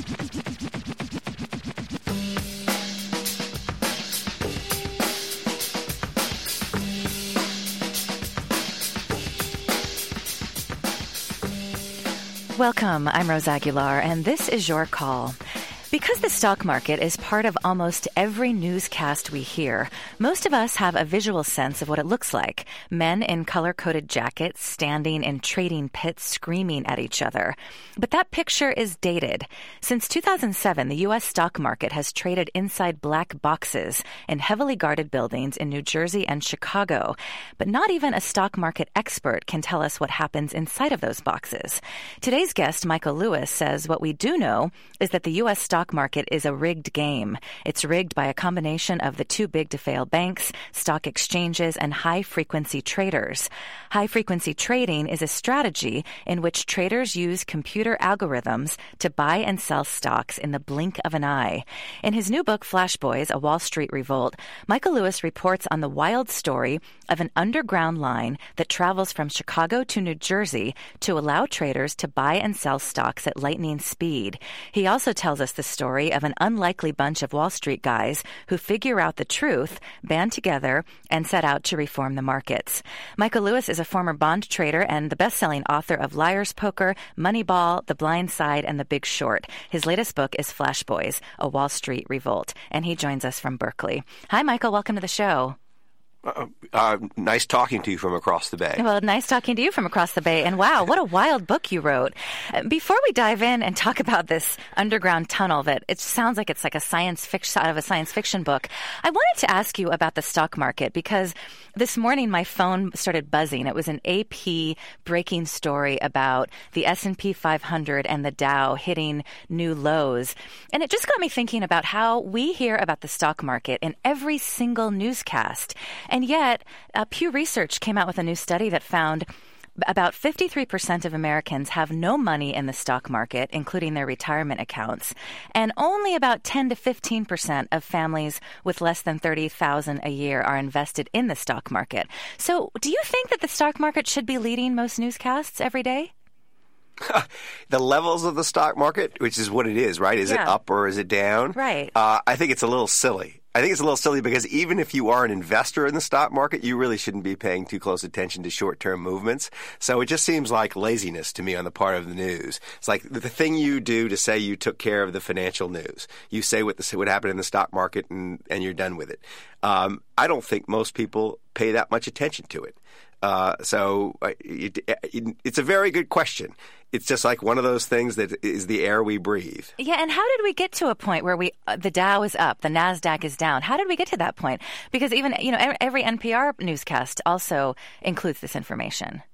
Welcome, I'm Rose Aguilar, and this is Your Call. Because the stock market is part of almost every newscast we hear, most of us have a visual sense of what it looks like. Men in color-coded jackets standing in trading pits screaming at each other. But that picture is dated. Since 2007, the U.S. stock market has traded inside black boxes in heavily guarded buildings in New Jersey and Chicago. But not even a stock market expert can tell us what happens inside of those boxes. Today's guest, Michael Lewis, says what we do know is that the U.S. stock market is a rigged game. It's rigged by a combination of the too big to fail banks, stock exchanges, and high-frequency traders. High-frequency trading is a strategy in which traders use computer algorithms to buy and sell stocks in the blink of an eye. In his new book, Flash Boys, A Wall Street Revolt, Michael Lewis reports on the wild story of an underground line that travels from Chicago to New Jersey to allow traders to buy and sell stocks at lightning speed. He also tells us the story of an unlikely bunch of Wall Street guys who figure out the truth, band together, and set out to reform the markets. Michael Lewis is a former bond trader and the best-selling author of Liar's Poker, Moneyball, The Blind Side, and The Big Short. His latest book is Flash Boys, A Wall Street Revolt, and he joins us from Berkeley. Hi, Michael. Welcome to the show. Nice talking to you from across the bay. Well, nice talking to you from across the bay. And wow, what a wild book you wrote. Before we dive in and talk about this underground tunnel that it sounds like it's like a science fiction out of a science fiction book, I wanted to ask you about the stock market because this morning my phone started buzzing. It was an AP breaking story about the S&P 500 and the Dow hitting new lows. And it just got me thinking about how we hear about the stock market in every single newscast. And yet, Pew Research came out with a new study that found about 53% of Americans have no money in the stock market, including their retirement accounts, and only about 10 to 15% of families with less than $30,000 a year are invested in the stock market. So, do you think that the stock market should be leading most newscasts every day? The levels of the stock market, which is what it is, right? Is it up or is it down? Right. I think it's a little silly. I think it's a little silly because even if you are an investor in the stock market, you really shouldn't be paying too close attention to short-term movements. So it just seems like laziness to me on the part of the news. It's like the thing you do to say you took care of the financial news. You say what happened in the stock market and you're done with it. I don't think most people pay that much attention to it. So it's a very good question. It's just like one of those things that is the air we breathe. Yeah, and how did we get to a point where the Dow is up, the NASDAQ is down? How did we get to that point? Because even, every NPR newscast also includes this information.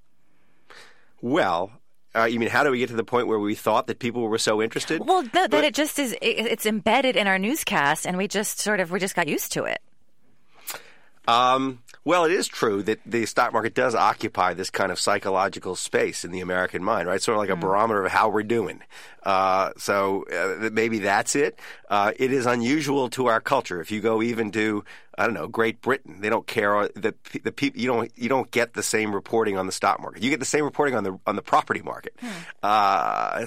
Well, you mean how do we get to the point where we thought that people were so interested? Well, that it just is, it's embedded in our newscast, and we just got used to it. Well, it is true that the stock market does occupy this kind of psychological space in the American mind, right? Sort of like a barometer of how we're doing. So maybe that's it. It is unusual to our culture. If you go even to, I don't know, Great Britain, they don't care. The people you don't get the same reporting on the stock market. You get the same reporting on the property market. But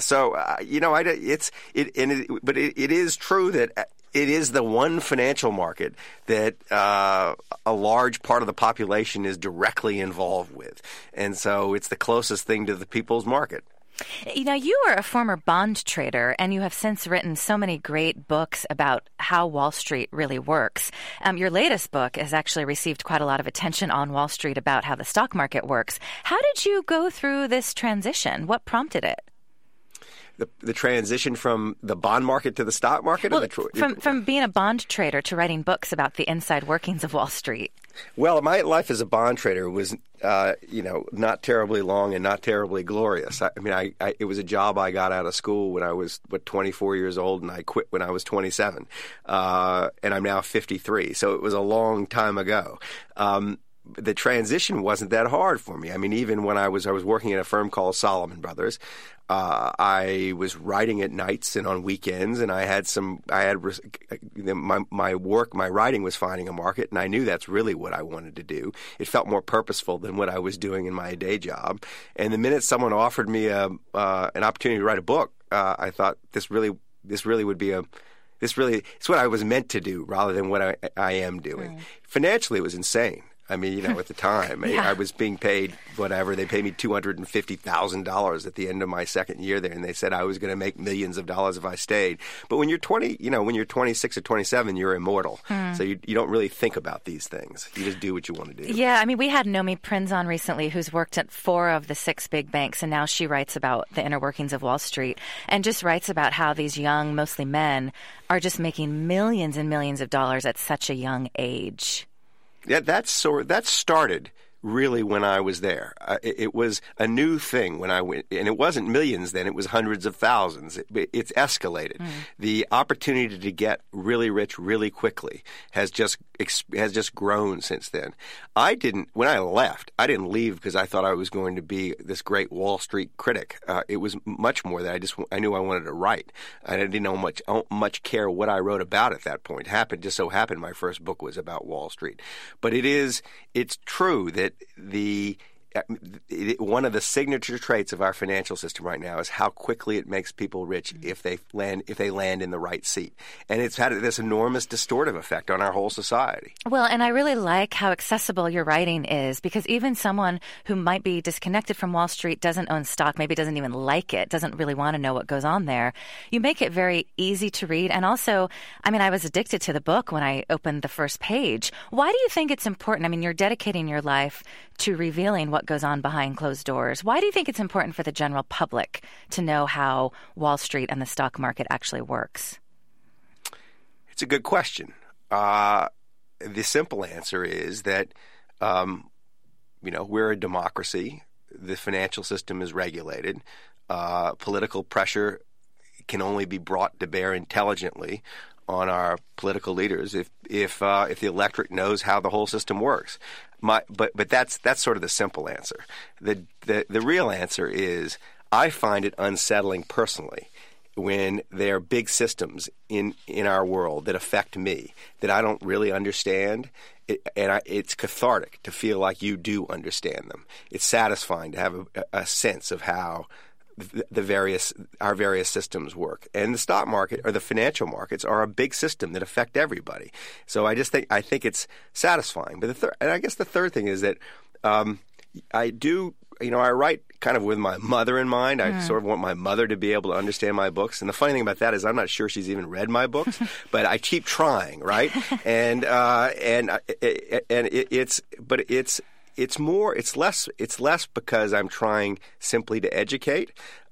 it is true that it is the one financial market that a large part of the population is directly involved with. And so it's the closest thing to the people's market. You were a former bond trader, and you have since written so many great books about how Wall Street really works. Your latest book has actually received quite a lot of attention on Wall Street about how the stock market works. How did you go through this transition? What prompted it? The transition from the bond market to the stock market? Well, from being a bond trader to writing books about the inside workings of Wall Street. Well, my life as a bond trader was, not terribly long and not terribly glorious. It was a job I got out of school when I was, 24 years old, and I quit when I was 27. And I'm now 53, so it was a long time ago. The transition wasn't that hard for me. I mean, even when I was working at a firm called Solomon Brothers, I was writing at nights and on weekends, and my writing was finding a market, and I knew that's really what I wanted to do. It felt more purposeful than what I was doing in my day job. And the minute someone offered me an opportunity to write a book, I thought this really this really would be it's what I was meant to do rather than what I am doing. Financially, it was insane. I mean, at the time, I was being paid whatever. They paid me $250,000 at the end of my second year there, and they said I was going to make millions of dollars if I stayed. But when you're 20, when you're 26 or 27, you're immortal. So you don't really think about these things. You just do what you want to do. Yeah, I mean, we had Nomi Prinz on recently, who's worked at 4 of the 6 big banks, and now she writes about the inner workings of Wall Street and just writes about how these young, mostly men, are just making millions and millions of dollars at such a young age. Yeah, that started really when I was there. It was a new thing when I went, and it wasn't millions then, it was hundreds of thousands. It's escalated. The opportunity to get really rich really quickly has just grown since then. When I left, I didn't leave because I thought I was going to be this great Wall Street critic. It was much more that I knew I wanted to write. I didn't know much care what I wrote about at that point. Just so happened my first book was about Wall Street. But it's true that one of the signature traits of our financial system right now is how quickly it makes people rich if they land in the right seat. And it's had this enormous distortive effect on our whole society. Well, and I really like how accessible your writing is, because even someone who might be disconnected from Wall Street, doesn't own stock, maybe doesn't even like it, doesn't really want to know what goes on there, you make it very easy to read. And also, I mean, I was addicted to the book when I opened the first page. Why do you think it's important? I mean, you're dedicating your life to revealing what goes on behind closed doors. Why do you think it's important for the general public to know how Wall Street and the stock market actually works? It's a good question. The simple answer is that, we're a democracy. The financial system is regulated. Political pressure can only be brought to bear intelligently on our political leaders if the electorate knows how the whole system works. But that's sort of the simple answer. The real answer is I find it unsettling personally when there are big systems in our world that affect me that I don't really understand. It's cathartic to feel like you do understand them. It's satisfying to have a sense of how our various systems work. And the stock market or the financial markets are a big system that affect everybody. So I think it's satisfying. But I guess the third thing is that I write kind of with my mother in mind. I sort of want my mother to be able to understand my books. And the funny thing about that is I'm not sure she's even read my books, but I keep trying, right? And it's less because I'm trying simply to educate.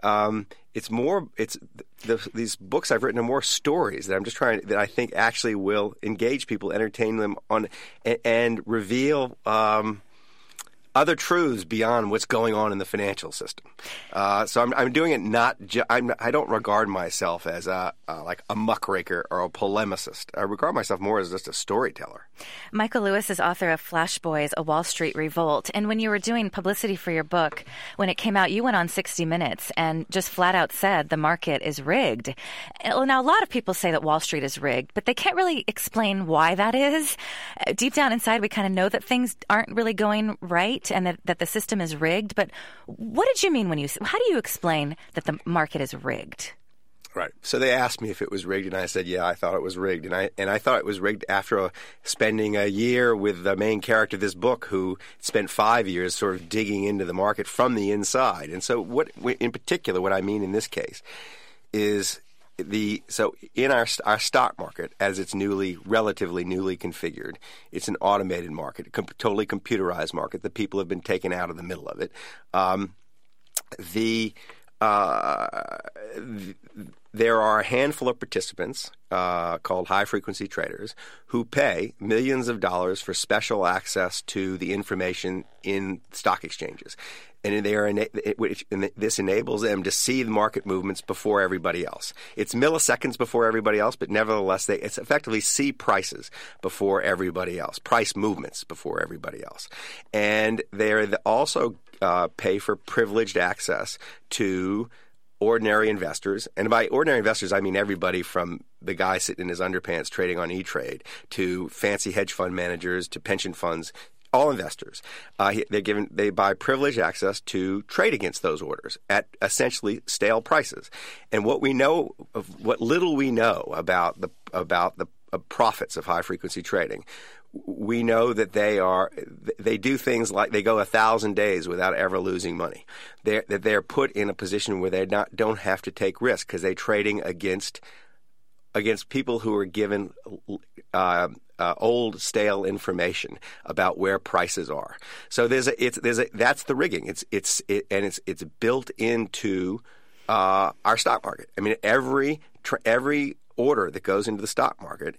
These books I've written are more stories that I think actually will engage people, entertain them and reveal other truths beyond what's going on in the financial system. So I'm doing it I don't regard myself as like a muckraker or a polemicist. I regard myself more as just a storyteller. Michael Lewis is author of Flash Boys, A Wall Street Revolt. And when you were doing publicity for your book, when it came out, you went on 60 Minutes and just flat out said the market is rigged. Now, a lot of people say that Wall Street is rigged, but they can't really explain why that is. Deep down inside, we kind of know that things aren't really going right and that the system is rigged. But what did you mean how do you explain that the market is rigged? Right. So they asked me if it was rigged, and I said, yeah, I thought it was rigged. And I thought it was rigged after spending a year with the main character of this book who spent 5 years sort of digging into the market from the inside. And so in particular, what I mean in this case is in our stock market, as it's relatively newly configured, it's an automated market, a totally computerized market. The people have been taken out of the middle of it. There are a handful of participants called high-frequency traders who pay millions of dollars for special access to the information in stock exchanges. And this enables them to see the market movements before everybody else. It's milliseconds before everybody else, but nevertheless, it's effectively see prices before everybody else, price movements before everybody else. And they also pay for privileged access to ordinary investors. And by ordinary investors, I mean everybody from the guy sitting in his underpants trading on E-Trade to fancy hedge fund managers to pension funds. All investors. They buy privileged access to trade against those orders at essentially stale prices. And what little we know about the profits of high frequency trading, we know that they do things like they go 1,000 days without ever losing money. They're put in a position where they don't have to take risk because they're trading against people who are given old, stale information about where prices are. So that's the rigging. It's built into our stock market. I mean, every order that goes into the stock market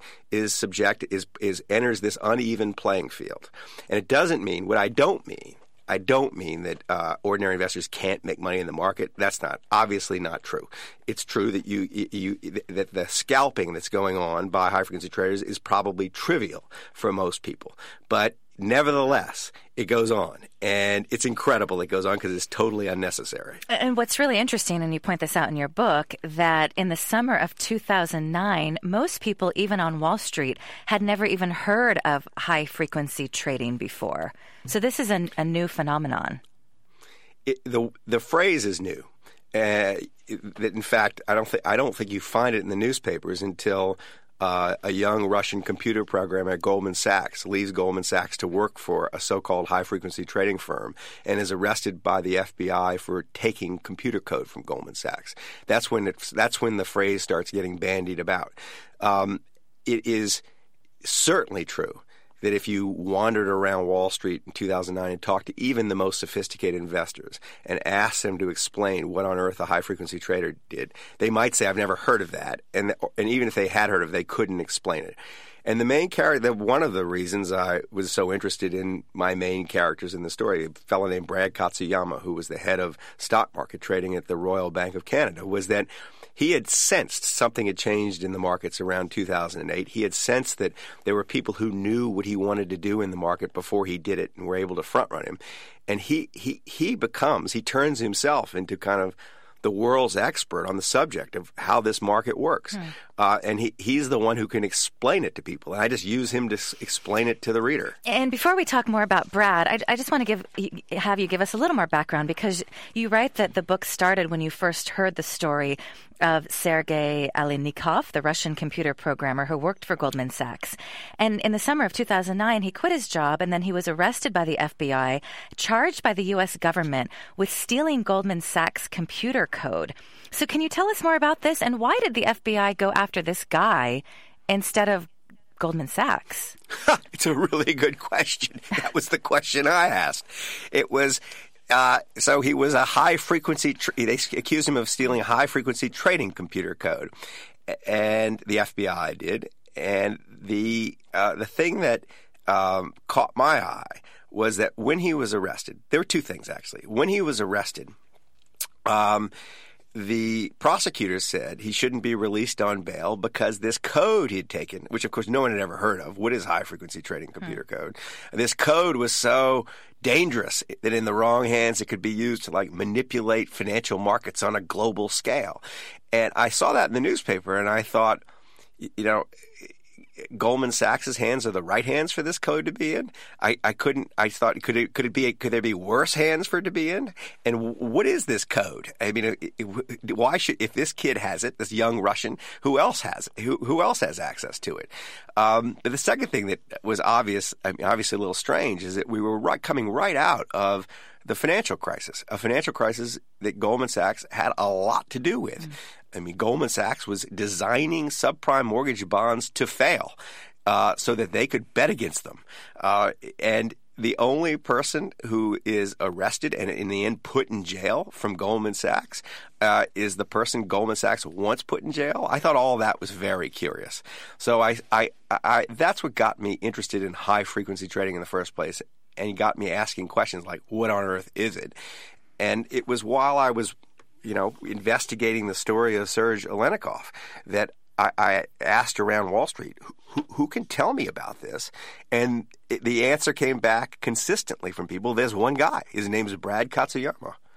enters this uneven playing field, and it doesn't mean what I don't mean. I don't mean that ordinary investors can't make money in the market. That's obviously not true. It's true that that the scalping that's going on by high frequency traders is probably trivial for most people, but nevertheless, it goes on, and it's incredible it goes on because it's totally unnecessary. And what's really interesting, and you point this out in your book, that in the summer of 2009, most people, even on Wall Street, had never even heard of high-frequency trading before. So this is a new phenomenon. The phrase is new. In fact, I don't think you find it in the newspapers until a young Russian computer programmer at Goldman Sachs leaves Goldman Sachs to work for a so-called high-frequency trading firm and is arrested by the FBI for taking computer code from Goldman Sachs. That's when the phrase starts getting bandied about. It is certainly true that if you wandered around Wall Street in 2009 and talked to even the most sophisticated investors and asked them to explain what on earth a high-frequency trader did, they might say, I've never heard of that. And even if they had heard of it, they couldn't explain it. And the main character, one of the reasons I was so interested in my main characters in the story, a fellow named Brad Katsuyama, who was the head of stock market trading at the Royal Bank of Canada, was that he had sensed something had changed in the markets around 2008. He had sensed that there were people who knew what he wanted to do in the market before he did it and were able to front run him. And he turns himself into kind of the world's expert on the subject of how this market works. And he's the one who can explain it to people. And I just use him to explain it to the reader. And before we talk more about Brad, I just want to have you give us a little more background, because you write that the book started when you first heard the story of Sergei Aleynikov, the Russian computer programmer who worked for Goldman Sachs. And in the summer of 2009, he quit his job, and then he was arrested by the FBI, charged by the U.S. government with stealing Goldman Sachs computer code. So can you tell us more about this, and why did the FBI go after this guy instead of Goldman Sachs? It's a really good question. That was the question I asked. It was... So he was a high-frequency they accused him of stealing a high-frequency trading computer code, and the FBI did. And the thing that caught my eye was that when he was arrested, there were two things, actually. When he was arrested, the prosecutors said he shouldn't be released on bail because this code he'd taken, which of course no one had ever heard of, what is high-frequency trading computer code? This code was so dangerous that in the wrong hands it could be used to manipulate financial markets on a global scale. And I saw that in the newspaper and I thought, Goldman Sachs's hands are the right hands for this code to be in. I thought, could there be worse hands for it to be in? And what is this code? I mean, if this kid has it, this young Russian, who else has it? Who else has access to it? But the second thing that was obviously a little strange, is that we were coming right out of the financial crisis, a financial crisis that Goldman Sachs had a lot to do with. I mean, Goldman Sachs was designing subprime mortgage bonds to fail so that they could bet against them. And the only person who is arrested and in the end put in jail from Goldman Sachs is the person Goldman Sachs once put in jail. I thought all that was very curious. So I that's what got me interested in high-frequency trading in the first place, and got me asking questions like, what on earth is it? And it was while I was investigating the story of Sergei Aleynikov that I asked around Wall Street, who can tell me about this? And the answer came back consistently from people. There's one guy. His name is Brad Katsuyama.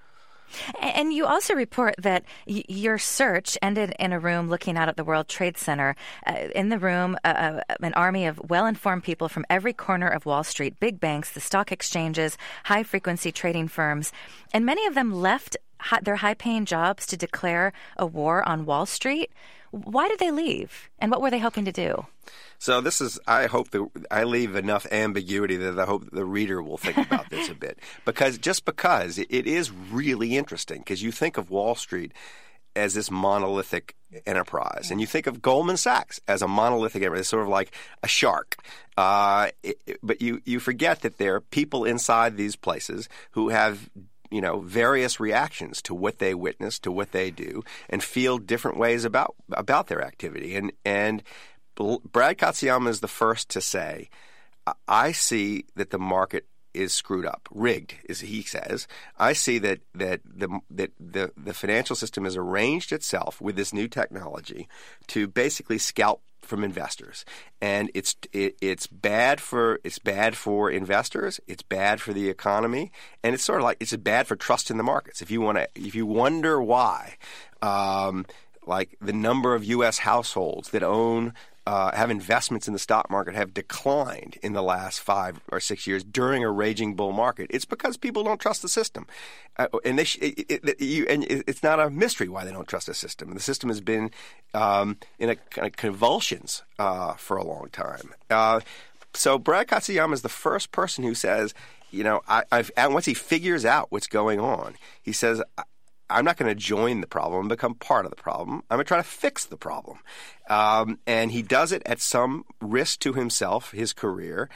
And you also report that your search ended in a room looking out at the World Trade Center. In the room, an army of well-informed people from every corner of Wall Street, big banks, the stock exchanges, high-frequency trading firms, and many of them left their high-paying jobs to declare a war on Wall Street. Why did they leave, and what were they hoping to do? So I hope that I leave enough ambiguity that I hope the reader will think about this a bit. Because it is really interesting, because you think of Wall Street as this monolithic enterprise, and you think of Goldman Sachs as a monolithic enterprise. It's sort of like a shark. But you forget that there are people inside these places who have various reactions to what they witness, to what they do, and feel different ways about their activity. And Brad Katsuyama is the first to say, I see that the market is screwed up, rigged, as he says. I see that the financial system has arranged itself with this new technology to basically scalp from investors, and it's bad for investors. It's bad for the economy, and it's sort of like it's bad for trust in the markets. If you wonder why, like the number of U.S. households that have investments in the stock market have declined in the last 5 or 6 years during a raging bull market. It's because people don't trust the system, and it's not a mystery why they don't trust the system. The system has been in a kind of convulsions for a long time. So Brad Katsuyama is the first person who says, and once he figures out what's going on, he says, I'm not going to join the problem and become part of the problem. I'm going to try to fix the problem. And he does it at some risk to himself, his career.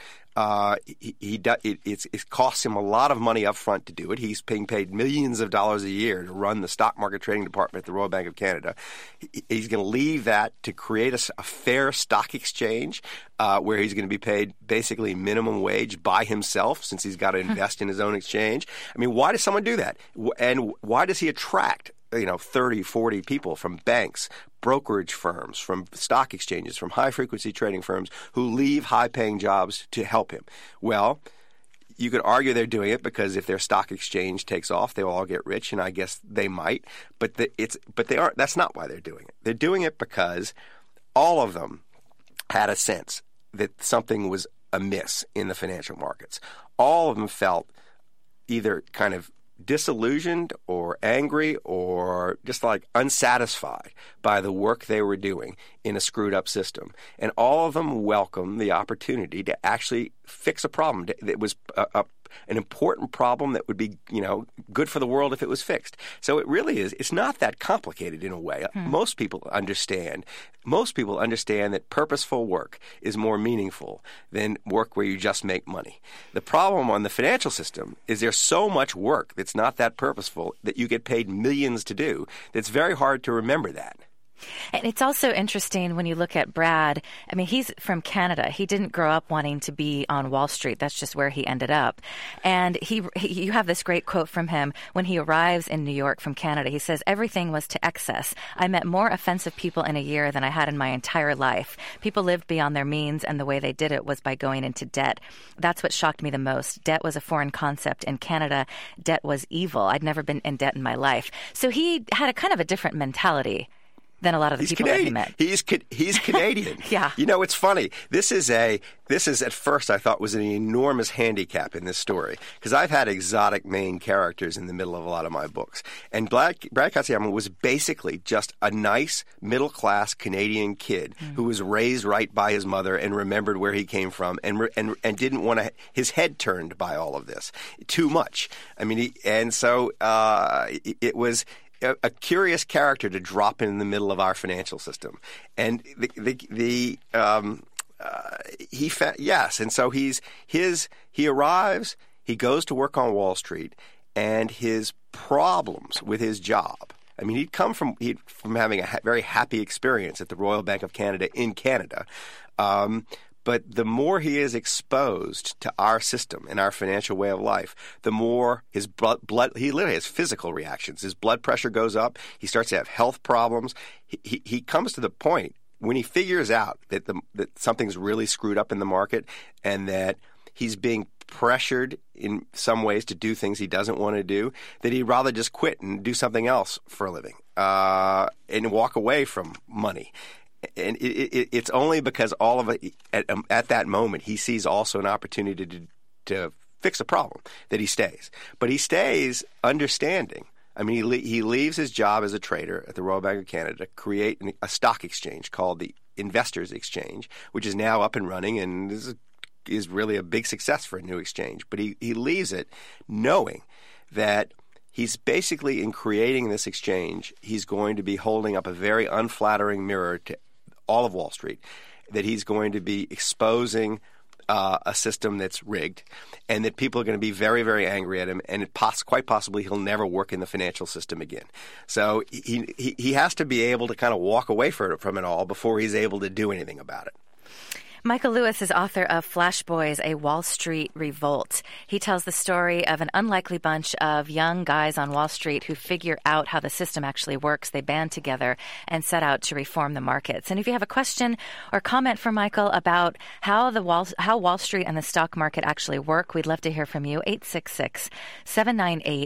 It costs him a lot of money up front to do it. He's being paid millions of dollars a year to run the stock market trading department at the Royal Bank of Canada. He's going to leave that to create a fair stock exchange where he's going to be paid basically minimum wage by himself, since he's got to invest in his own exchange. I mean, why does someone do that? And why does he attract 30, 40 people from banks, brokerage firms, from stock exchanges, from high-frequency trading firms who leave high-paying jobs to help him? Well, you could argue they're doing it because if their stock exchange takes off, they will all get rich, and I guess they might. But they aren't. That's not why they're doing it. They're doing it because all of them had a sense that something was amiss in the financial markets. All of them felt either kind of disillusioned or angry or just like unsatisfied by the work they were doing in a screwed up system. And all of them welcomed the opportunity to actually fix a problem that was an important problem that would be, good for the world if it was fixed. So it really is. It's not that complicated in a way. Most people understand that purposeful work is more meaningful than work where you just make money. The problem on the financial system is there's so much work that's not that purposeful that you get paid millions to do. That's very hard to remember that. And it's also interesting when you look at Brad. I mean, he's from Canada. He didn't grow up wanting to be on Wall Street. That's just where he ended up. And you have this great quote from him when he arrives in New York from Canada. He says, "Everything was to excess. I met more offensive people in a year than I had in my entire life. People lived beyond their means, and the way they did it was by going into debt. That's what shocked me the most. Debt was a foreign concept. In Canada, debt was evil. I'd never been in debt in my life." So he had a kind of a different mentality than a lot of the people Canadian. that he met. He's Canadian. Yeah. It's funny. This is at first I thought was an enormous handicap in this story, because I've had exotic main characters in the middle of a lot of my books. And Brad Katsuyama was basically just a nice middle-class Canadian kid who was raised right by his mother and remembered where he came from and didn't want his head turned by all of this too much. I mean, it was a curious character to drop in the middle of our financial system, and and so he arrives, he goes to work on Wall Street, and his problems with his job. I mean, he'd come from having a very happy experience at the Royal Bank of Canada in Canada. But the more he is exposed to our system and our financial way of life, the more his blood he literally has physical reactions. His blood pressure goes up. He starts to have health problems. He comes to the point when he figures out that something's really screwed up in the market and that he's being pressured in some ways to do things he doesn't want to do, that he'd rather just quit and do something else for a living and walk away from money. And it's only because all of it at that moment he sees also an opportunity to fix a problem that he stays. But he stays understanding. I mean, he leaves his job as a trader at the Royal Bank of Canada to create a stock exchange called the Investors Exchange, which is now up and running and is really a big success for a new exchange. But he leaves it knowing that he's basically, in creating this exchange, he's going to be holding up a very unflattering mirror to all of Wall Street, that he's going to be exposing a system that's rigged, and that people are going to be very, very angry at him, and quite possibly he'll never work in the financial system again. So he has to be able to kind of walk away from it all before he's able to do anything about it. Michael Lewis is author of Flash Boys, A Wall Street Revolt. He tells the story of an unlikely bunch of young guys on Wall Street who figure out how the system actually works. They band together and set out to reform the markets. And if you have a question or comment for Michael about how Wall Street and the stock market actually work, we'd love to hear from you. 866-798-8255,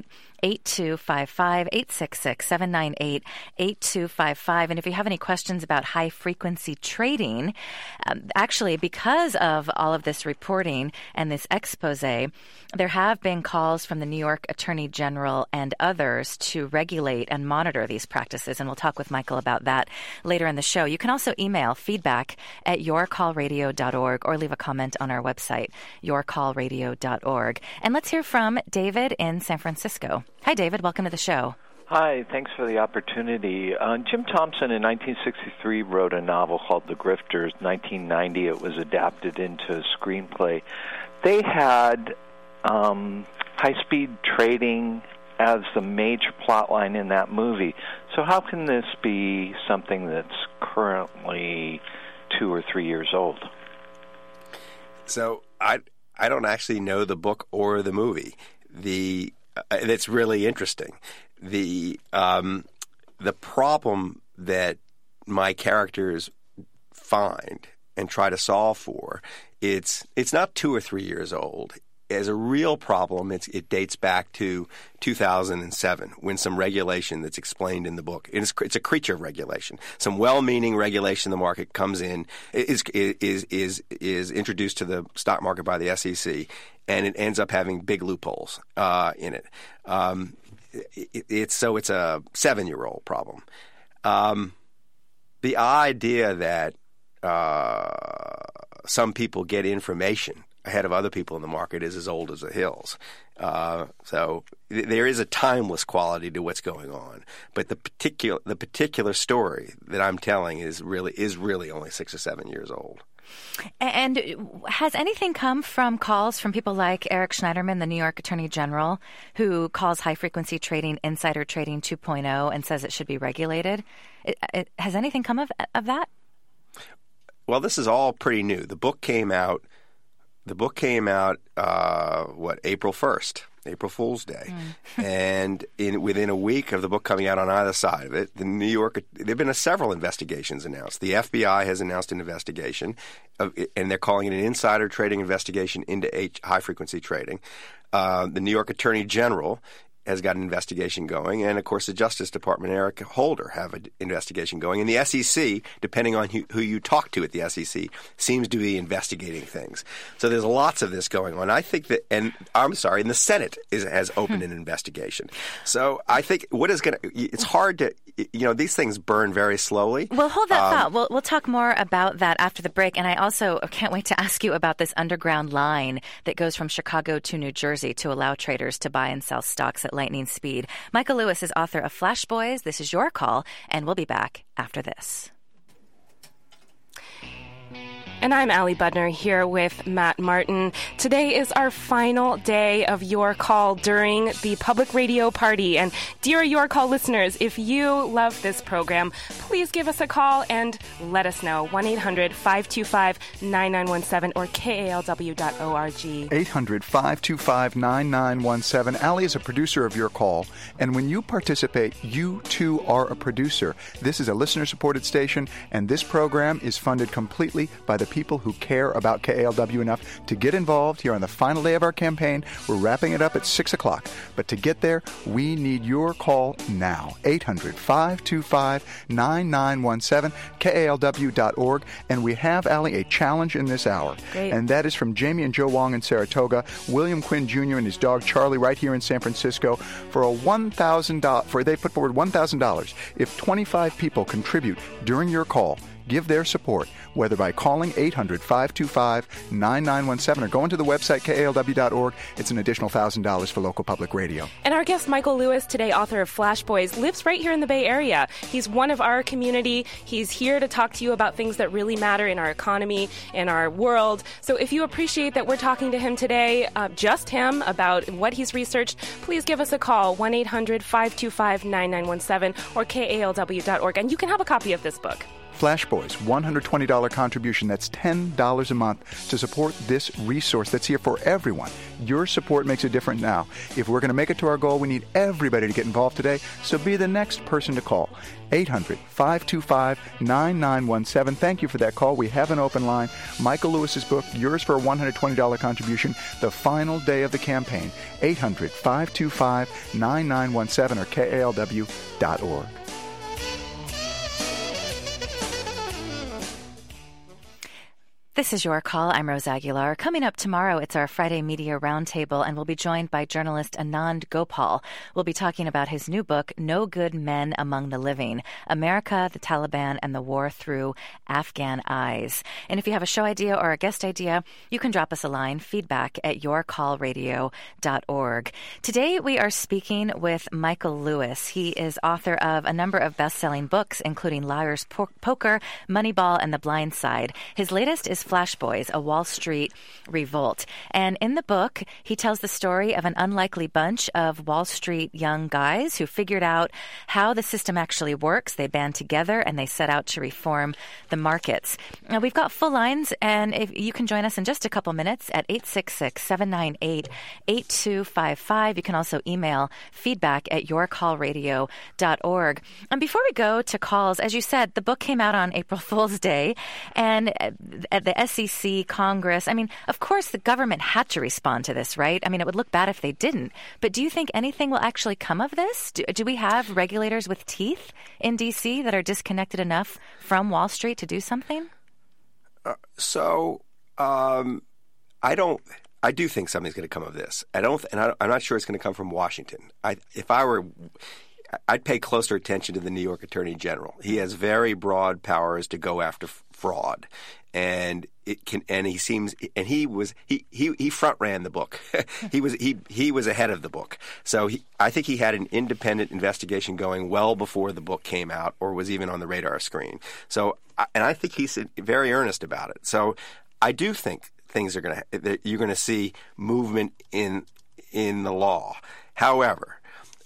866-798-8255. And if you have any questions about high-frequency trading, actually, because of all of this reporting and this expose, there have been calls from the New York Attorney General and others to regulate and monitor these practices, and we'll talk with Michael about that later in the show. You can also email feedback@yourcallradio.org or leave a comment on our website, yourcallradio.org. And let's hear from David in San Francisco. Hi, David. Welcome to the show. Hi, thanks for the opportunity. Jim Thompson in 1963 wrote a novel called The Grifters. 1990 it was adapted into a screenplay. They had high-speed trading as the major plot line in that movie. So how can this be something that's currently 2 or 3 years old? So I don't actually know the book or the movie. It's really interesting. The problem that my characters find and try to solve for, it's not 2 or 3 years old. As a real problem, it dates back to 2007 when some regulation that's explained in the book, it's a creature regulation, some well-meaning regulation the market comes in, is introduced to the stock market by the SEC, and it ends up having big loopholes in it. It's a 7-year-old problem. The idea that some people get information ahead of other people in the market is as old as the hills. So there is a timeless quality to what's going on. But the particular story that I'm telling is really only 6 or 7 years old. And has anything come from calls from people like Eric Schneiderman, the New York Attorney General, who calls high-frequency trading insider trading 2.0 and says it should be regulated? Has anything come of that? Well, this is all pretty new. The book came out April 1st, April Fool's Day. And within a week of the book coming out on either side of it, there have been several investigations announced. The FBI has announced an investigation, and they're calling it an insider trading investigation into high-frequency trading. The New York Attorney General has got an investigation going, and of course the Justice Department, Eric Holder, have an investigation going, and the SEC, depending on who you talk to at the SEC, seems to be investigating things. So there's lots of this going on. I think that, and the Senate has opened an investigation. So I think it's hard to, these things burn very slowly. Well, hold that thought. We'll talk more about that after the break, and I also can't wait to ask you about this underground line that goes from Chicago to New Jersey to allow traders to buy and sell stocks at lightning speed. Michael Lewis is author of Flash Boys. This is Your Call, and we'll be back after this. And I'm Allie Budner here with Matt Martin. Today is our final day of Your Call during the public radio party. And dear Your Call listeners, if you love this program, please give us a call and let us know. 1-800-525-9917 or KALW.org. 800-525-9917. Allie is a producer of Your Call. And when you participate, you too are a producer. This is a listener-supported station, and this program is funded completely by the people who care about KALW enough to get involved here on the final day of our campaign. We're wrapping it up at 6 o'clock. But to get there, we need your call now. 800-525-9917, KALW.org. And we have, Allie, a challenge in this hour. Great. And that is from Jamie and Joe Wong in Saratoga, William Quinn Jr. and his dog Charlie right here in San Francisco for a $1,000. They put forward $1,000 if 25 people contribute during your call. Give their support, whether by calling 800-525-9917 or going to the website KALW.org. It's an additional $1,000 for local public radio. And our guest, Michael Lewis, today author of Flash Boys, lives right here in the Bay Area. He's one of our community. He's here to talk to you about things that really matter in our economy, in our world. So if you appreciate that we're talking to him today, just him, about what he's researched, please give us a call, 1-800-525-9917 or KALW.org. And you can have a copy of this book. Flash Boys, $120 contribution. That's $10 a month to support this resource that's here for everyone. Your support makes a difference now. If we're going to make it to our goal, we need everybody to get involved today, so be the next person to call. 800-525-9917. Thank you for that call. We have an open line. Michael Lewis's book, yours for a $120 contribution, the final day of the campaign. 800-525-9917 or KALW.org. This is Your Call. I'm Rose Aguilar. Coming up tomorrow, it's our Friday Media Roundtable, and we'll be joined by journalist Anand Gopal. We'll be talking about his new book, No Good Men Among the Living, America, the Taliban, and the War Through Afghan Eyes. And if you have a show idea or a guest idea, you can drop us a line, feedback@yourcallradio.org. Today, we are speaking with Michael Lewis. He is author of a number of best-selling books, including Liar's Poker, Moneyball, and The Blind Side. His latest is Flash Boys, a Wall Street revolt. And in the book, he tells the story of an unlikely bunch of Wall Street young guys who figured out how the system actually works. They band together and they set out to reform the markets. Now, we've got full lines, and if you can join us in just a couple minutes at 866-798-8255. You can also email feedback@yourcallradio.org. And before we go to calls, as you said, the book came out on April Fool's Day, and at the SEC, Congress, I mean, of course the government had to respond to this, right? I mean, it would look bad if they didn't. But do you think anything will actually come of this? Do we have regulators with teeth in D.C. that are disconnected enough from Wall Street to do something? I do think something's going to come of this. I'm not sure it's going to come from Washington. I'd pay closer attention to the New York Attorney General. He has very broad powers to go after fraud, and he front ran the book. he was ahead of the book. So I think he had an independent investigation going well before the book came out or was even on the radar screen. So, and I think he's very earnest about it. So I do think things are you're going to see movement in the law. However,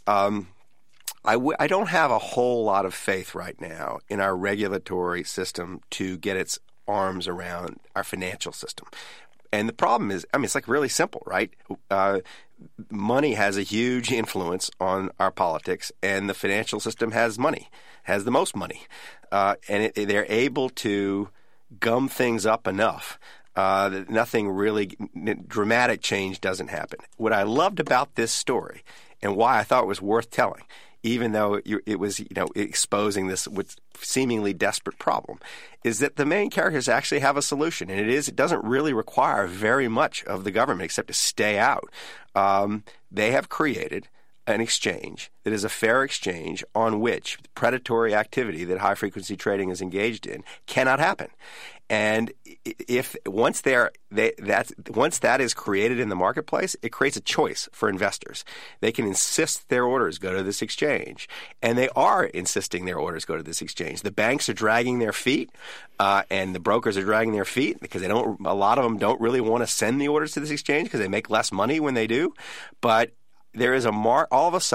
I don't have a whole lot of faith right now in our regulatory system to get its arms around our financial system. And the problem is, it's like really simple, right? Money has a huge influence on our politics, and the financial system has the most money. And they're able to gum things up enough that nothing really dramatic change doesn't happen. What I loved about this story and why I thought it was worth telling, even though it was exposing this seemingly desperate problem, is that the main characters actually have a solution, and it doesn't really require very much of the government except to stay out. They have created an exchange that is a fair exchange on which predatory activity that high-frequency trading is engaged in cannot happen. And once that is created in the marketplace, it creates a choice for investors. They can insist their orders go to this exchange, and they are insisting their orders go to this exchange. The banks are dragging their feet, and the brokers are dragging their feet because a lot of them don't really want to send the orders to this exchange because they make less money when they do. But there is all of a sudden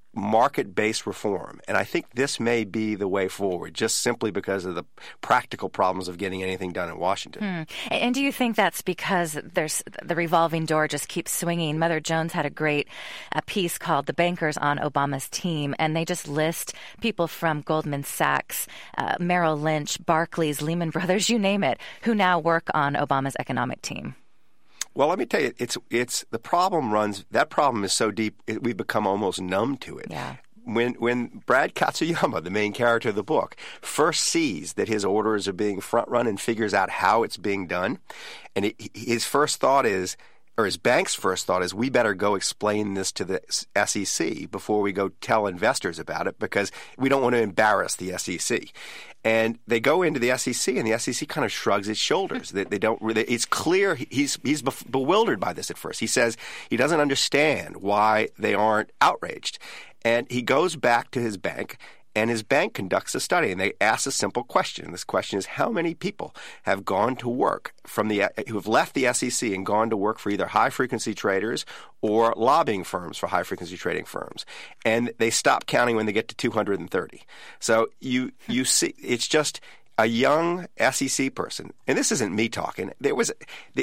market-based reform. And I think this may be the way forward, just simply because of the practical problems of getting anything done in Washington. And do you think that's because there's the revolving door just keeps swinging? Mother Jones had a great piece called "The Bankers on Obama's Team," and they just list people from Goldman Sachs, Merrill Lynch, Barclays, Lehman Brothers, you name it, who now work on Obama's economic team. Well, let me tell you, it's the problem that problem is so deep, we've become almost numb to it. Yeah. When Brad Katsuyama, the main character of the book, first sees that his orders are being front-run and figures out how it's being done, and his first thought is, or his bank's first thought is, we better go explain this to the SEC before we go tell investors about it, because we don't want to embarrass the SEC. And they go into the SEC, and the SEC kind of shrugs its shoulders. They don't really. It's clear he's bewildered by this at first. He says he doesn't understand why they aren't outraged, and he goes back to his bank. And his bank conducts a study, and they ask a simple question. This question is, how many people have gone to work who have left the SEC and gone to work for either high-frequency traders or lobbying firms for high-frequency trading firms? And they stop counting when they get to 230. So you see, it's just a young SEC person, and this isn't me talking. There was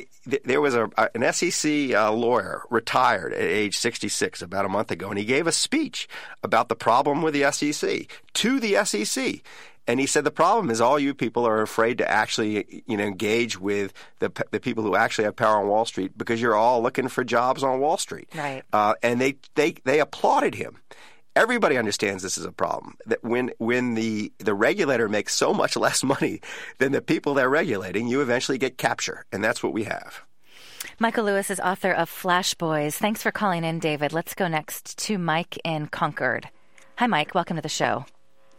an SEC lawyer retired at age 66 about a month ago, and he gave a speech about the problem with the SEC to the SEC. And he said the problem is all you people are afraid to actually engage with the people who actually have power on Wall Street, because you're all looking for jobs on Wall Street. Right. And they applauded him. Everybody understands this is a problem, that when the regulator makes so much less money than the people they're regulating, you eventually get capture, and that's what we have. Michael Lewis is author of Flash Boys. Thanks for calling in, David. Let's go next to Mike in Concord. Hi, Mike. Welcome to the show.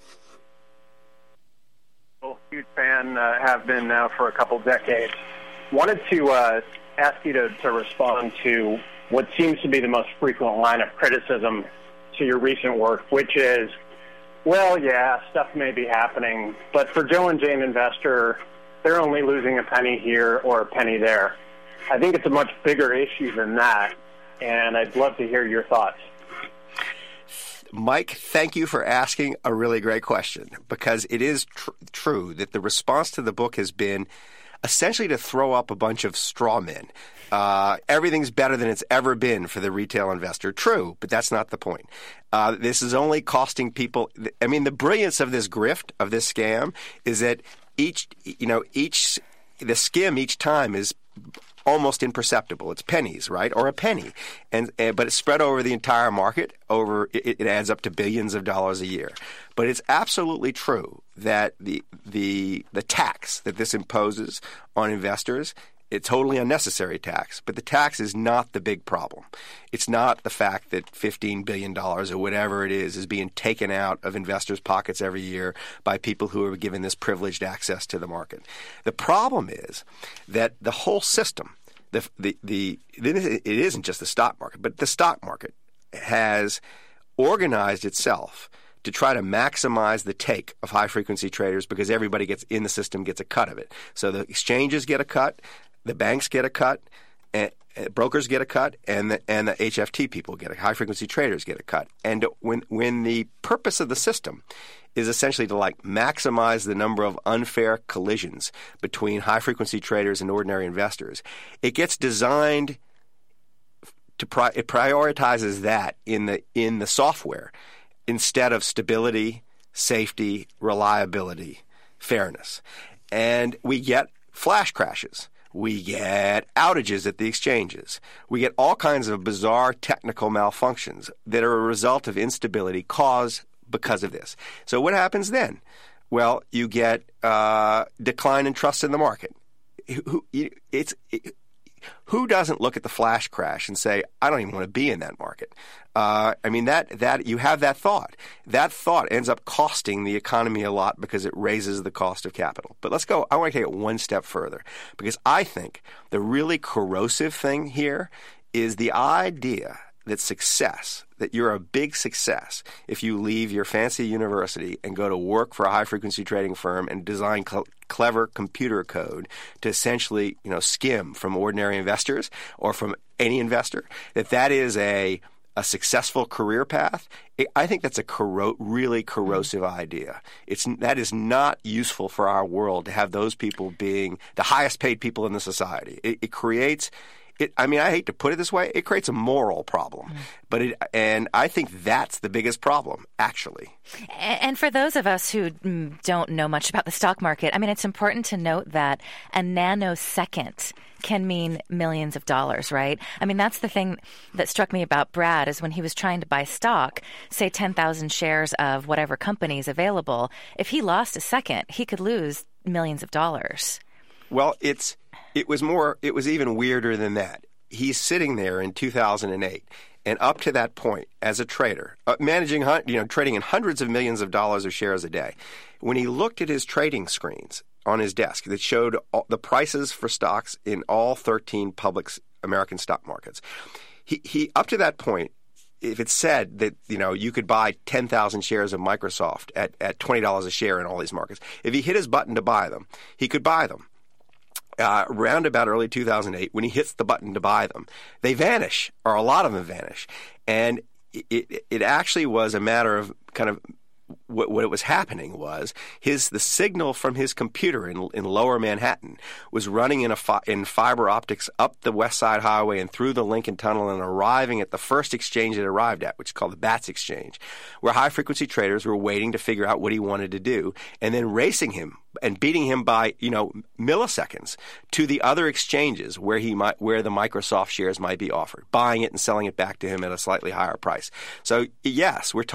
Well, huge fan, have been now for a couple decades. Wanted to ask you to respond to what seems to be the most frequent line of criticism to your recent work, which is, well, yeah, stuff may be happening, but for Joe and Jane Investor, they're only losing a penny here or a penny there. I think it's a much bigger issue than that, and I'd love to hear your thoughts. Mike, thank you for asking a really great question, because it is true that the response to the book has been essentially to throw up a bunch of straw men. Everything's better than it's ever been for the retail investor. True, but that's not the point. This is only costing people. I mean, the brilliance of this grift, of this scam, is that the skim each time is almost imperceptible. It's pennies, right, or a penny, but it's spread over the entire market. It adds up to billions of dollars a year. But it's absolutely true that the tax that this imposes on investors, it's totally unnecessary tax, but the tax is not the big problem. It's not the fact that $15 billion or whatever it is being taken out of investors' pockets every year by people who are given this privileged access to the market. The problem is that the whole system, it isn't just the stock market, but the stock market has organized itself to try to maximize the take of high-frequency traders, because everybody gets in the system gets a cut of it. So the exchanges get a cut, the banks get a cut, and brokers get a cut, and the HFT people get a high-frequency traders get a cut. And when the purpose of the system is essentially to maximize the number of unfair collisions between high-frequency traders and ordinary investors, it gets designed to it prioritizes that in the software instead of stability, safety, reliability, fairness. And we get flash crashes. We get outages at the exchanges. We get all kinds of bizarre technical malfunctions that are a result of instability caused because of this. So what happens then? Well, you get decline in trust in the market. Who doesn't look at the flash crash and say, I don't even want to be in that market? That you have that thought. That thought ends up costing the economy a lot because it raises the cost of capital. But let's go. I want to take it one step further, because I think the really corrosive thing here is the idea that you're a big success if you leave your fancy university and go to work for a high-frequency trading firm and design clever computer code to essentially, skim from ordinary investors or from any investor, that is a a successful career path, I think that's a really corrosive idea. That is not useful for our world to have those people being the highest paid people in the society. It creates. I hate to put it this way, it creates a moral problem. And I think that's the biggest problem, actually. And for those of us who don't know much about the stock market, it's important to note that a nanosecond can mean millions of dollars, right? That's the thing that struck me about Brad is when he was trying to buy stock, say 10,000 shares of whatever company is available, if he lost a second, he could lose millions of dollars. Well, it was even weirder than that. He's sitting there in 2008, and up to that point, as a trader, trading in hundreds of millions of dollars of shares a day, when he looked at his trading screens on his desk that showed the prices for stocks in all 13 public American stock markets, he up to that point, if it said that you could buy 10,000 shares of Microsoft at $20 a share in all these markets, if he hit his button to buy them, he could buy them. Around about early 2008, when he hits the button to buy them, they vanish, or a lot of them vanish. And it actually was a matter of kind of what was happening was the signal from his computer in lower Manhattan was running in fiber optics up the West Side Highway and through the Lincoln Tunnel and arriving at the first exchange it arrived at, which is called the BATS exchange, where high-frequency traders were waiting to figure out what he wanted to do and then racing him and beating him by milliseconds to the other exchanges where the Microsoft shares might be offered, buying it and selling it back to him at a slightly higher price. So yes, we're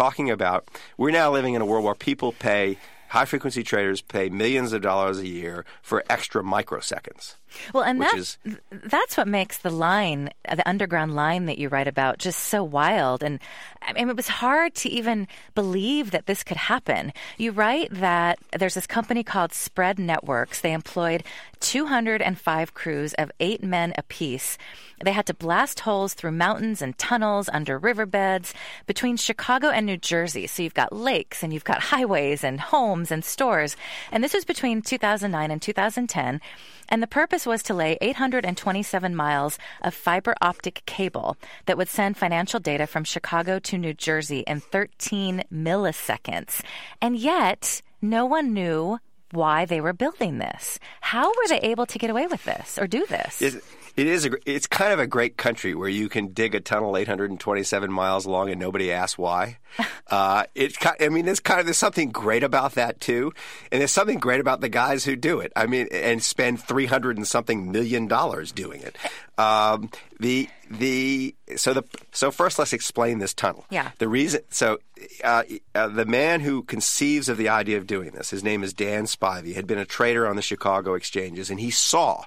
now living in a world where high-frequency traders pay millions of dollars a year for extra microseconds. Well, and that's what makes the underground line that you write about just so wild. And it was hard to even believe that this could happen. You write that there's this company called Spread Networks. They employed 205 crews of 8 men apiece. They had to blast holes through mountains and tunnels under riverbeds between Chicago and New Jersey. So you've got lakes and you've got highways and homes and stores. And this was between 2009 and 2010. And the purpose was to lay 827 miles of fiber optic cable that would send financial data from Chicago to New Jersey in 13 milliseconds. And yet, no one knew why they were building this. How were they able to get away with this or do this? It's kind of a great country where you can dig a tunnel 827 miles long and nobody asks why. There's something great about that too, and there's something great about the guys who do it. And spend $300 and something million doing it. So first let's explain this tunnel. Yeah. The reason. So the man who conceives of the idea of doing this, his name is Dan Spivey, had been a trader on the Chicago exchanges, and he saw.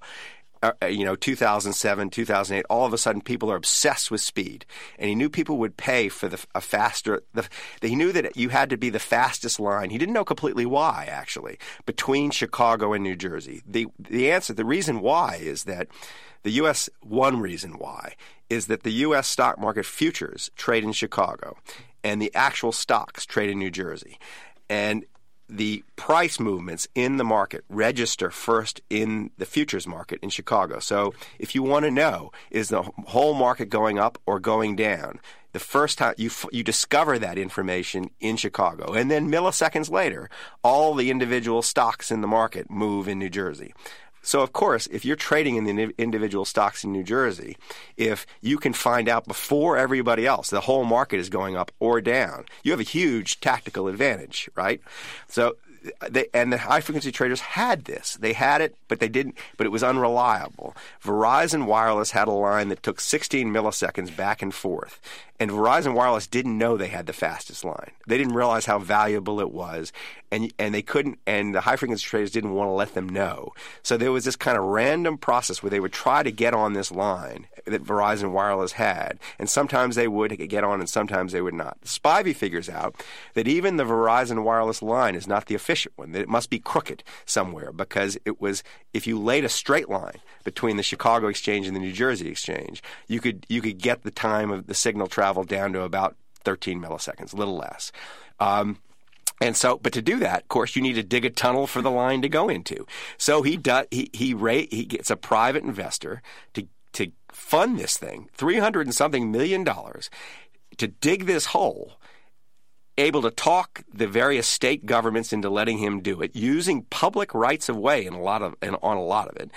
2007, 2008, all of a sudden people are obsessed with speed. And he knew people would pay for he knew that you had to be the fastest line. He didn't know completely why, actually, between Chicago and New Jersey. The reason why is that one reason why is that the U.S. stock market futures trade in Chicago and the actual stocks trade in New Jersey. And the price movements in the market register first in the futures market in Chicago. So if you want to know, is the whole market going up or going down, the first time you discover that information in Chicago. And then milliseconds later, all the individual stocks in the market move in New Jersey. So, of course, if you're trading in the individual stocks in New Jersey, if you can find out before everybody else the whole market is going up or down, you have a huge tactical advantage, right? So, the high-frequency traders had this. They had it, but they didn't. But it was unreliable. Verizon Wireless had a line that took 16 milliseconds back and forth, and Verizon Wireless didn't know they had the fastest line. They didn't realize how valuable it was, and they couldn't. And the high-frequency traders didn't want to let them know. So there was this kind of random process where they would try to get on this line that Verizon Wireless had, and sometimes they would get on, and sometimes they would not. Spivey figures out that even the Verizon Wireless line is not the efficient one, that it must be crooked somewhere, because it was, if you laid a straight line between the Chicago exchange and the New Jersey exchange, you could get the time of the signal travel down to about 13 milliseconds, a little less. But to do that, of course, you need to dig a tunnel for the line to go into. So he gets a private investor to fund this thing, $300 and something million, to dig this hole, able to talk the various state governments into letting him do it, using public rights of way on a lot of it.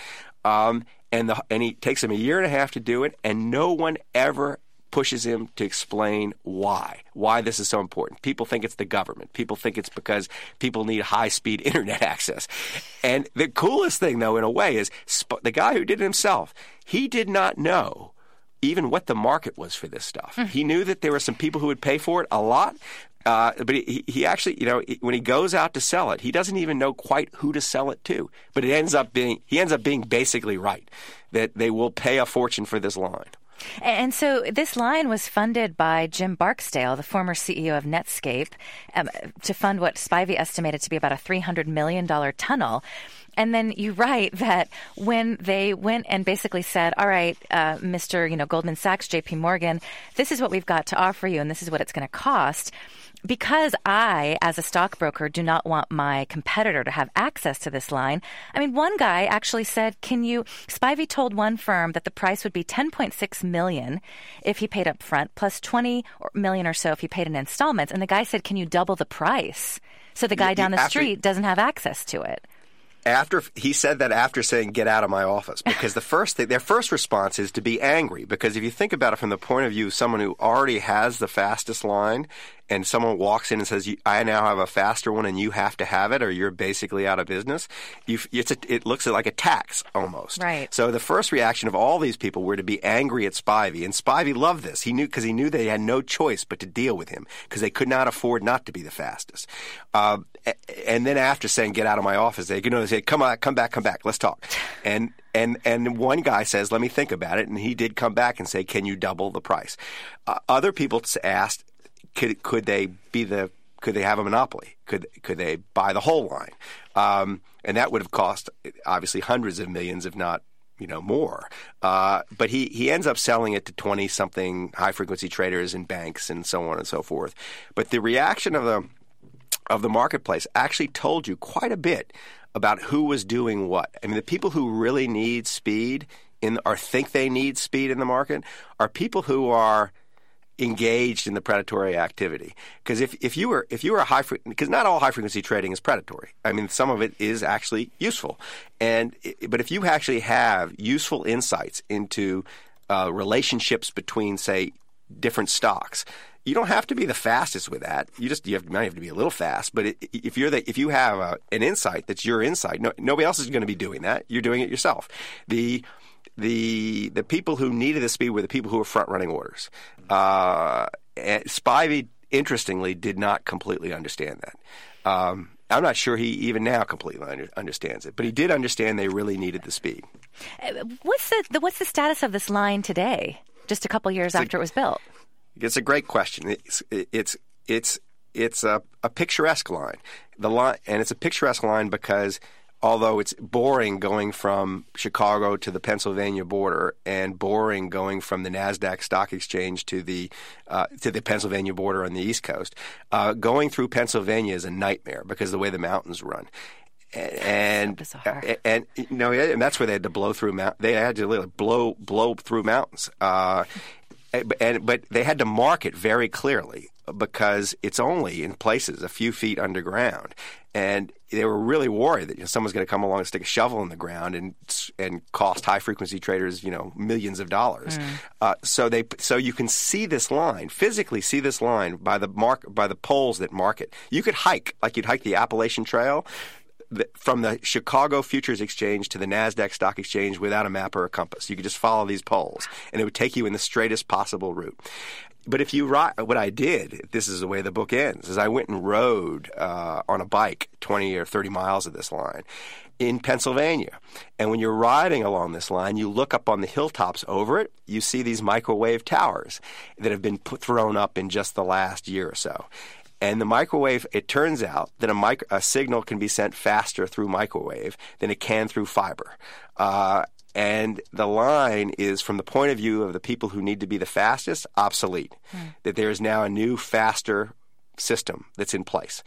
And he takes him a year and a half to do it, and no one ever pushes him to explain why this is so important. People think it's the government. People think it's because people need high-speed internet access. And the coolest thing, though, in a way, is the guy who did it himself, he did not know even what the market was for this stuff. He knew that there were some people who would pay for it a lot, but he actually, when he goes out to sell it, he doesn't even know quite who to sell it to. But he ends up being basically right, that they will pay a fortune for this line. And so this line was funded by Jim Barksdale, the former CEO of Netscape, to fund what Spivey estimated to be about a $300 million tunnel. And then you write that when they went and basically said, all right, Mr. Goldman Sachs, JP Morgan, this is what we've got to offer you and this is what it's going to cost. Because I, as a stockbroker, do not want my competitor to have access to this line. I mean, one guy actually said, Spivey told one firm that the price would be $10.6 million if he paid up front, plus $20 million or so if he paid in installments. And the guy said, can you double the price so the guy down the street doesn't have access to it? He said that after saying, get out of my office, because their first response is to be angry. Because if you think about it from the point of view of someone who already has the fastest line, and someone walks in and says, I now have a faster one and you have to have it or you're basically out of business, it looks like a tax almost. Right. So the first reaction of all these people were to be angry at Spivey. And Spivey loved this. He knew they had no choice but to deal with him because they could not afford not to be the fastest. And then after saying, get out of my office, they say, come back, let's talk. And one guy says, let me think about it. And he did come back and say, can you double the price? Other people asked, could they have a monopoly? Could they buy the whole line? And that would have cost obviously hundreds of millions, if not more. But he ends up selling it to 20-something high-frequency traders and banks and so on and so forth. But the reaction of the marketplace actually told you quite a bit about who was doing what. I mean, the people who really need speed or think they need speed in the market are people who are engaged in the predatory activity. Because if you were because not all high frequency trading is predatory. I mean, some of it is actually useful. But if you actually have useful insights into relationships between, say, different stocks, you don't have to be the fastest with that. You might have to be a little fast. But if you have an insight that's your insight, nobody else is going to be doing that. You're doing it yourself. The people who needed the speed were the people who were front-running orders. Spivey, interestingly, did not completely understand that. I'm not sure he even now completely understands it, but he did understand they really needed the speed. What's the status of this line today, just a couple years after it was built? It's a great question. It's a picturesque line. And it's a picturesque line because although it's boring going from Chicago to the Pennsylvania border and boring going from the NASDAQ stock exchange to the Pennsylvania border on the East Coast, going through Pennsylvania is a nightmare because of the way the mountains run. And so and that's where they had to blow through they had to literally blow through mountains. But they had to mark it very clearly because it's only in places a few feet underground. And they were really worried that someone's going to come along and stick a shovel in the ground and cost high-frequency traders, millions of dollars. So you can see this line, physically see this line by the poles that mark it. You could hike, like you'd hike the Appalachian Trail, from the Chicago Futures Exchange to the NASDAQ Stock Exchange without a map or a compass. You could just follow these poles, and it would take you in the straightest possible route. But if you what I did, this is the way the book ends, is I went and rode on a bike 20 or 30 miles of this line in Pennsylvania. And when you're riding along this line, you look up on the hilltops over it, you see these microwave towers that have been thrown up in just the last year or so. And the microwave, it turns out that a signal can be sent faster through microwave than it can through fiber. And the line is, from the point of view of the people who need to be the fastest, obsolete. That there is now a new, faster system that's in place.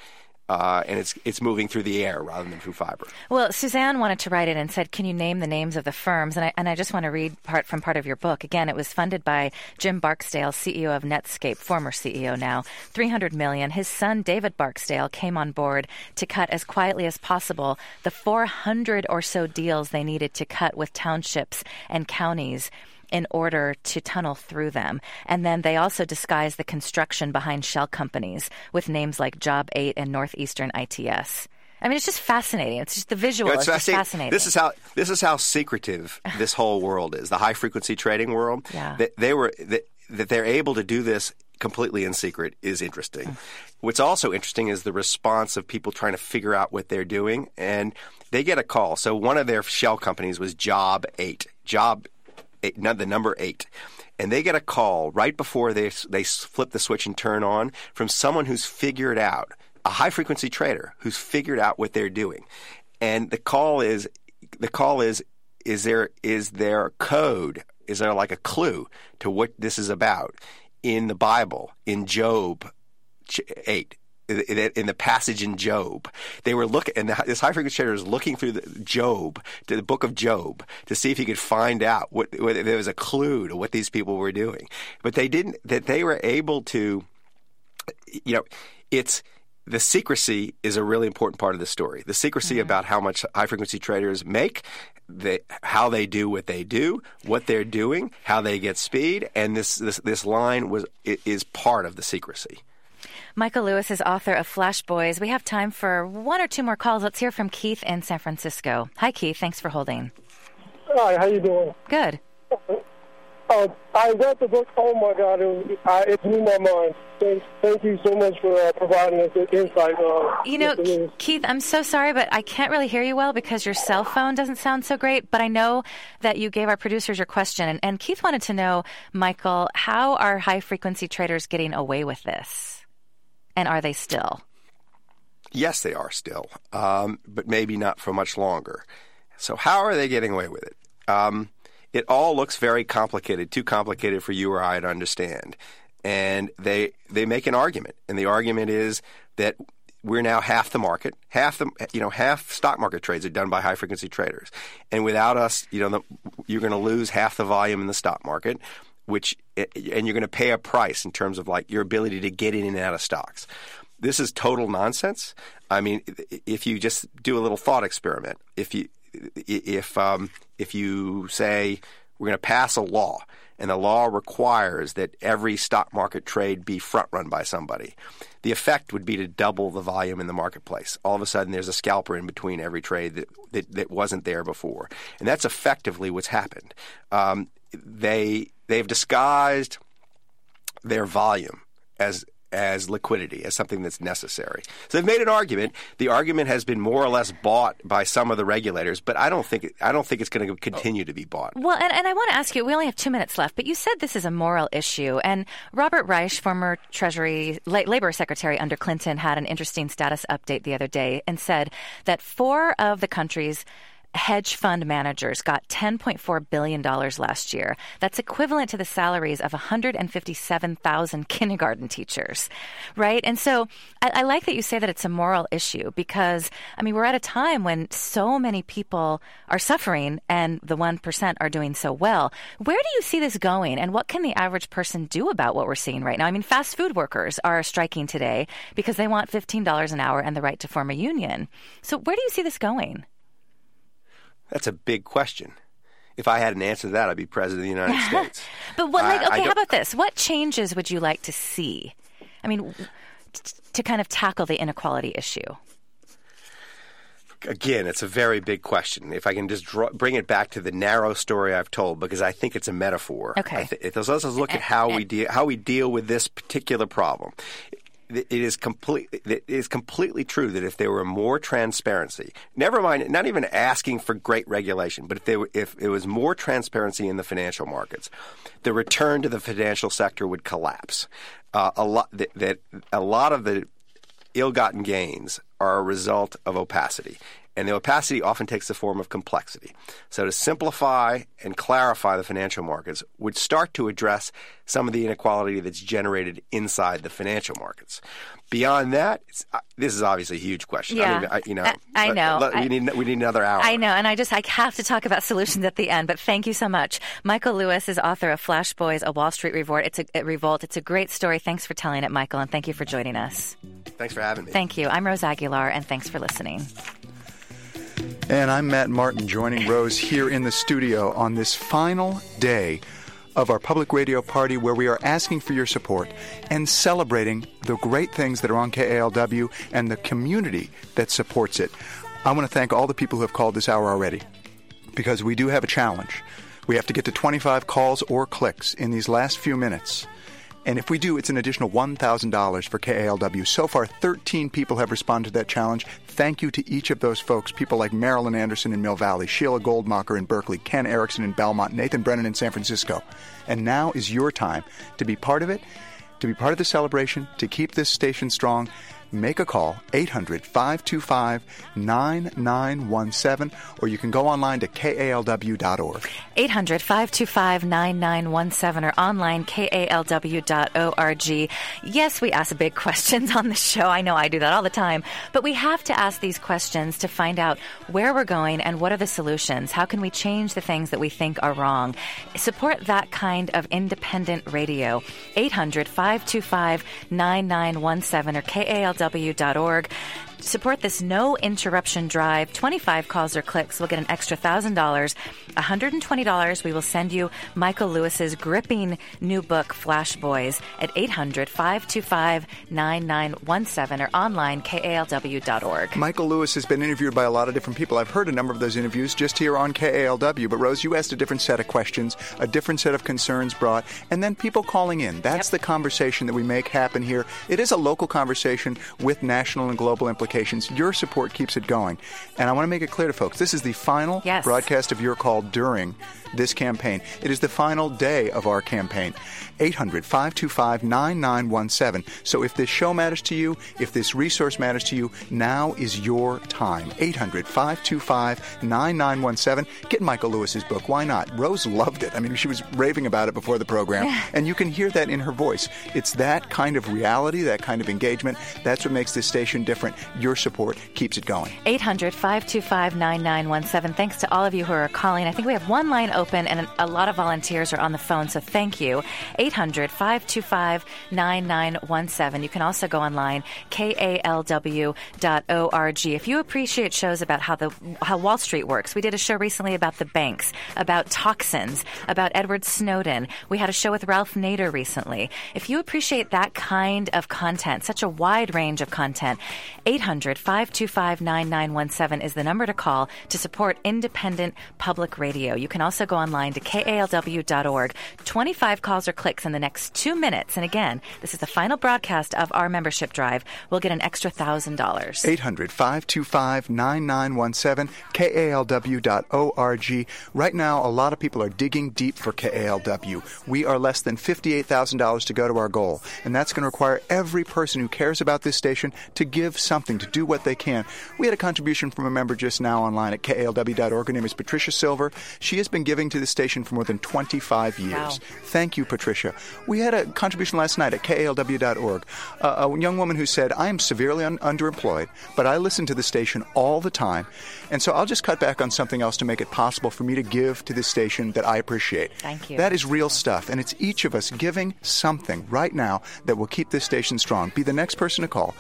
and it's moving through the air rather than through fiber. Well, Suzanne wanted to write in and said, can you name the names of the firms? And I just want to read part of your book. Again, it was funded by Jim Barksdale, CEO of Netscape, former CEO now, $300 million. His son, David Barksdale, came on board to cut as quietly as possible the 400 or so deals they needed to cut with townships and counties in order to tunnel through them. And then they also disguised the construction behind shell companies with names like Job 8 and Northeastern ITS. I mean, it's just fascinating. It's just the visual is just fascinating. This is how secretive this whole world is. The high frequency trading world. Yeah. That they're able to do this completely in secret is interesting. What's also interesting is the response of people trying to figure out what they're doing, and they get a call. So one of their shell companies was Job 8. The number 8. And they get a call right before they flip the switch and turn on from someone who's figured out, a high-frequency trader who's figured out what they're doing. And the call is there code, is there like a clue to what this is about in the Bible, in Job 8? In the passage in Job, they were looking, and this high-frequency trader was looking through the book of Job, to see if he could find out whether there was a clue to what these people were doing. But they didn't. That they were able to, it's the secrecy is a really important part of the story. The secrecy about how much high-frequency traders make, how they do what they do, what they're doing, how they get speed, and this line is part of the secrecy. Michael Lewis is author of Flash Boys. We have time for one or two more calls. Let's hear from Keith in San Francisco. Hi, Keith. Thanks for holding. Hi, how you doing? Good. I read the book. Oh, my God. It blew my mind. Thank you so much for providing us the insight. Keith, I'm so sorry, but I can't really hear you well because your cell phone doesn't sound so great. But I know that you gave our producers your question. And Keith wanted to know, Michael, how are high-frequency traders getting away with this? And are they still? Yes, they are still, but maybe not for much longer. So how are they getting away with it? It all looks very complicated, too complicated for you or I to understand. And they make an argument, and the argument is that we're now half the market. Half stock market trades are done by high frequency traders, and without us, you're going to lose half the volume in the stock market. And you're going to pay a price in terms of like your ability to get in and out of stocks. This is total nonsense. I mean, if you just do a little thought experiment, if you say we're going to pass a law, and the law requires that every stock market trade be front run by somebody, the effect would be to double the volume in the marketplace. All of a sudden, there's a scalper in between every trade that wasn't there before, and that's effectively what's happened. They've disguised their volume as liquidity, as something that's necessary. So they've made an argument. The argument has been more or less bought by some of the regulators, but I don't think it's going to continue to be bought. Well, and I want to ask you, we only have 2 minutes left, but you said this is a moral issue. And Robert Reich, former Treasury Labor Secretary under Clinton, had an interesting status update the other day and said that 4 of the country's hedge fund managers got $10.4 billion last year. That's equivalent to the salaries of 157,000 kindergarten teachers, right? And so I like that you say that it's a moral issue because, I mean, we're at a time when so many people are suffering and the 1% are doing so well. Where do you see this going, and what can the average person do about what we're seeing right now? I mean, fast food workers are striking today because they want $15 an hour and the right to form a union. So where do you see this going? That's a big question. If I had an answer to that, I'd be president of the United States. But how about this? What changes would you like to see? I mean, to kind of tackle the inequality issue. Again, it's a very big question. If I can just bring it back to the narrow story I've told, because I think it's a metaphor. Okay. Let's look at how we deal with this particular problem. It is completely true that if there were more transparency, never mind, not even asking for great regulation, but if it was more transparency in the financial markets, the return to the financial sector would collapse. A lot of the ill-gotten gains are a result of opacity. And the opacity often takes the form of complexity. So to simplify and clarify the financial markets would start to address some of the inequality that's generated inside the financial markets. Beyond that, this is obviously a huge question. Yeah. I know. We need another hour. I know, and I have to talk about solutions at the end, but thank you so much. Michael Lewis is author of Flash Boys, A Wall Street Revolt. It's a great story. Thanks for telling it, Michael, and thank you for joining us. Thanks for having me. Thank you. I'm Rose Aguilar, and thanks for listening. And I'm Matt Martin, joining Rose here in the studio on this final day of our public radio party, where we are asking for your support and celebrating the great things that are on KALW and the community that supports it. I want to thank all the people who have called this hour already, because we do have a challenge. We have to get to 25 calls or clicks in these last few minutes. And if we do, it's an additional $1,000 for KALW. So far, 13 people have responded to that challenge. Thank you to each of those folks, people like Marilyn Anderson in Mill Valley, Sheila Goldmacher in Berkeley, Ken Erickson in Belmont, Nathan Brennan in San Francisco. And now is your time to be part of it, to be part of the celebration, to keep this station strong. Make a call, 800-525-9917, or you can go online to KALW.org. 800-525-9917 or online, KALW.org. Yes, we ask big questions on the show. I know I do that all the time. But we have to ask these questions to find out where we're going and what are the solutions. How can we change the things that we think are wrong? Support that kind of independent radio. 800-525-9917 or KALW.org. Support this no interruption drive. 25 calls or clicks will get an extra $1,000. $120 we will send you Michael Lewis's gripping new book, Flash Boys, at 800-525-9917 or online, KALW.org. Michael Lewis has been interviewed by a lot of different people. I've heard a number of those interviews just here on KALW. But, Rose, you asked a different set of questions, a different set of concerns brought, and then people calling in. That's the conversation that we make happen here. It is a local conversation with national and global implications. Your support keeps it going. And I want to make it clear to folks, this is the final broadcast of Your Call during this campaign. It is the final day of our campaign. 800-525-9917. So if this show matters to you, if this resource matters to you, now is your time. 800-525-9917. Get Michael Lewis's book. Why not? Rose loved it. I mean, she was raving about it before the program. And you can hear that in her voice. It's that kind of reality, that kind of engagement. That's what makes this station different. Your support keeps it going. 800-525-9917. Thanks to all of you who are calling. I think we have one line open and a lot of volunteers are on the phone, so thank you. 800-525-9917. You can also go online, KALW.org. If you appreciate shows about how Wall Street works, we did a show recently about the banks, about toxins, about Edward Snowden. We had a show with Ralph Nader recently. If you appreciate that kind of content, such a wide range of content, 800-525-9917 is the number to call to support independent public radio. You can also go online to KALW.org. 25 calls or clicks in the next 2 minutes. And again, this is the final broadcast of our membership drive. We'll get an extra $1,000. 800-525-9917, KALW.org. Right now, a lot of people are digging deep for KALW. We are less than $58,000 to go to our goal. And that's going to require every person who cares about this station to give something, to do what they can. We had a contribution from a member just now online at KALW.org. Her name is Patricia Silver. She has been giving to the station for more than 25 years. Wow. Thank you, Patricia. We had a contribution last night at KALW.org. A young woman who said, I am severely underemployed, but I listen to the station all the time, and so I'll just cut back on something else to make it possible for me to give to this station that I appreciate. Thank you. That is real stuff, and it's each of us giving something right now that will keep this station strong. Be the next person to call.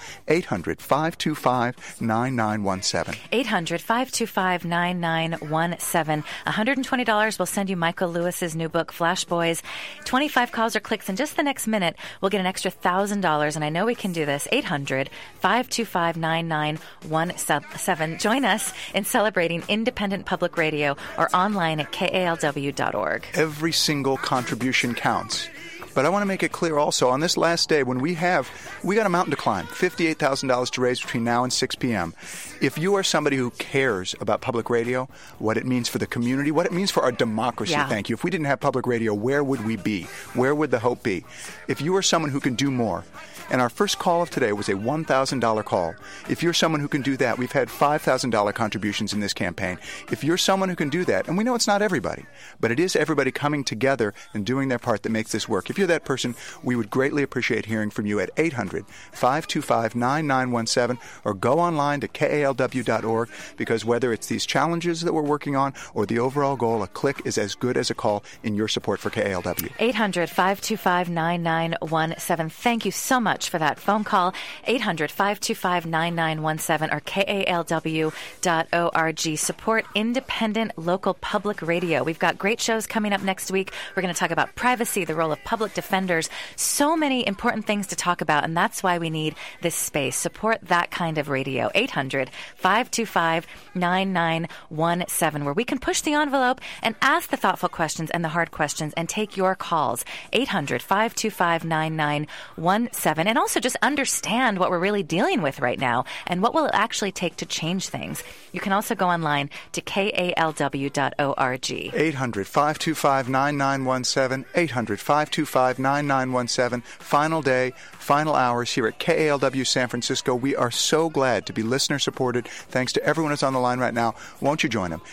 800-525-9917. 800-525-9917. $120 will send you Michael Lewis's new book, Flash Boys. 25 calls or clicks in just the next minute. We'll get an extra $1,000, and I know we can do this. 800-525-9917. Join us in celebrating independent public radio or online at KALW.org. Every single contribution counts. But I want to make it clear also, on this last day, when we got a mountain to climb, $58,000 to raise between now and 6 p.m. If you are somebody who cares about public radio, what it means for the community, what it means for our democracy, thank you. If we didn't have public radio, where would we be? Where would the hope be? If you are someone who can do more, and our first call of today was a $1,000 call. If you're someone who can do that, we've had $5,000 contributions in this campaign. If you're someone who can do that, and we know it's not everybody, but it is everybody coming together and doing their part that makes this work. If you're that person, we would greatly appreciate hearing from you at 800-525-9917 or go online to kalw.org, because whether it's these challenges that we're working on or the overall goal, a click is as good as a call in your support for KALW. 800-525-9917. Thank you so much for that phone call. 800-525-9917 or kalw.org. Support independent local public radio. We've got great shows coming up next week. We're going to talk about privacy, the role of public defenders, so many important things to talk about, and that's why we need this space. Support that kind of radio. 800-525-9917, where we can push the envelope and ask the thoughtful questions and the hard questions and take your calls. 800-525-9917. And also just understand what we're really dealing with right now and what will it actually take to change things. You can also go online to kalw.org. 800-525-9917, 800-525-9917. Final day, final hours here at KALW San Francisco. We are so glad to be listener-supported. Thanks to everyone who's on the line right now. Won't you join them?